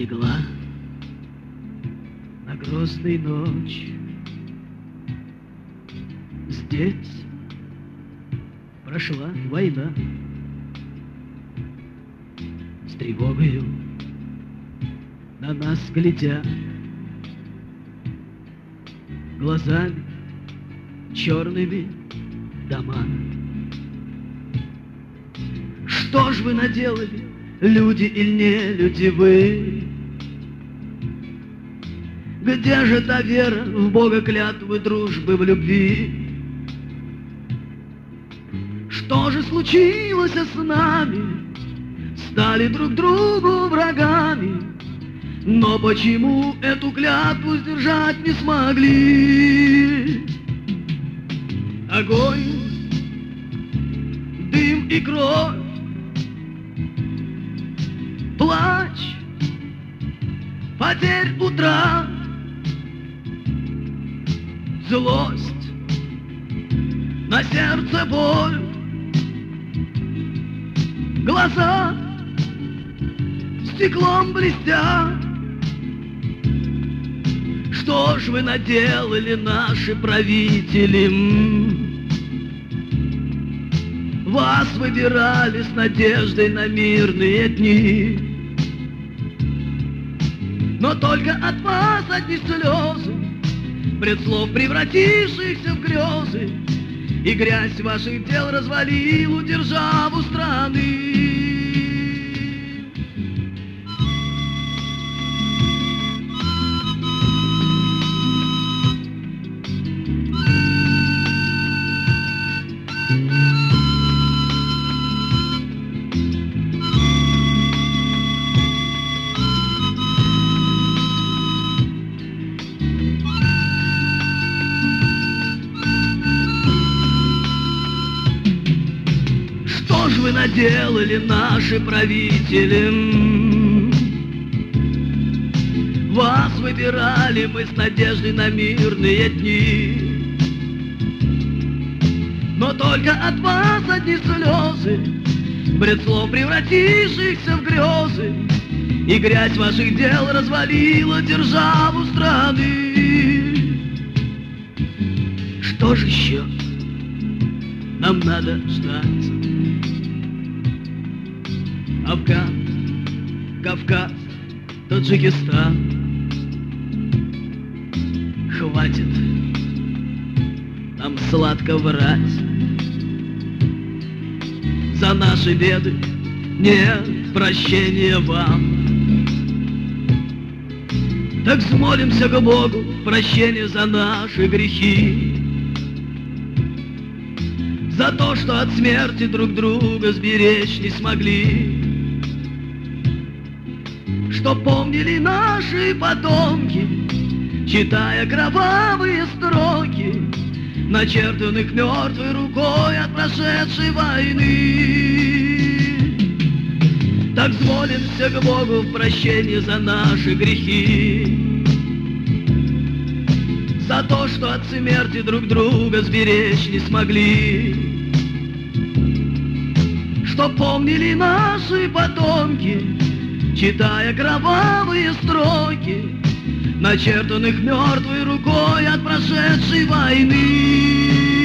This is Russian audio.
легла на грозной ночь. Здесь прошла война с тревогою на нас глядя глазами черными дома. Что ж вы наделали, люди или не люди вы? Где же та вера в Бога, клятвы, дружбы, в любви? Что же случилось с нами? Стали друг другу врагами, но почему эту клятву сдержать не смогли? Огонь, дым и кровь, плач, потерь утра, злость, на сердце боль, глаза стеклом блестят. Что ж вы наделали, наши правители? Вас выбирали с надеждой на мирные дни, но только от вас одни слезы, пред слов превратившихся в грезы, и грязь ваших дел развалила державу страны. Что ж вы наделали, наши правители? Вас выбирали мы с надеждой на мирные дни, но только от вас одни слезы, бред слов превратившихся в грезы, и грязь ваших дел развалила державу страны. Что же еще нам надо ждать? Афган, Кавказ, Таджикистан. Хватит нам сладко врать. За наши беды нет прощения вам. Так взмолимся к Богу прощения за наши грехи, за то, что от смерти друг друга сберечь не смогли. Что помнили наши потомки, читая кровавые строки, начертанных мертвой рукой от прошедшей войны. Так взмолимся к Богу в прощении за наши грехи, за то, что от смерти друг друга сберечь не смогли. Что помнили наши потомки, читая кровавые строки, начертанных мертвой рукой от прошедшей войны.